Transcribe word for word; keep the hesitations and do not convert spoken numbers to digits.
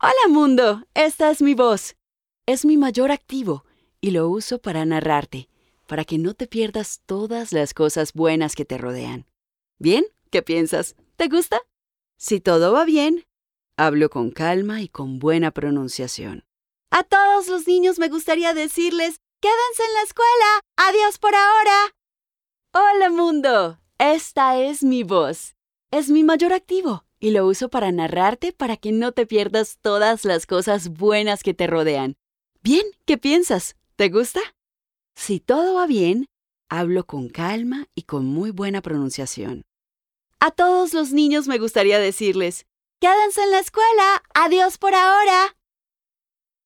Hola mundo, esta es mi voz. Es mi mayor activo y lo uso para narrarte, para que no te pierdas todas las cosas buenas que te rodean. ¿Bien? ¿Qué piensas? ¿Te gusta? Si todo va bien, hablo con calma y con buena pronunciación. A todos los niños me gustaría decirles, quédense en la escuela. Adiós por ahora. Hola mundo, esta es mi voz. Es mi mayor activo y lo uso para narrarte para que no te pierdas todas las cosas buenas que te rodean. Bien, ¿qué piensas? ¿Te gusta? Si todo va bien, hablo con calma y con muy buena pronunciación. A todos los niños me gustaría decirles, quédense en la escuela. Adiós por ahora.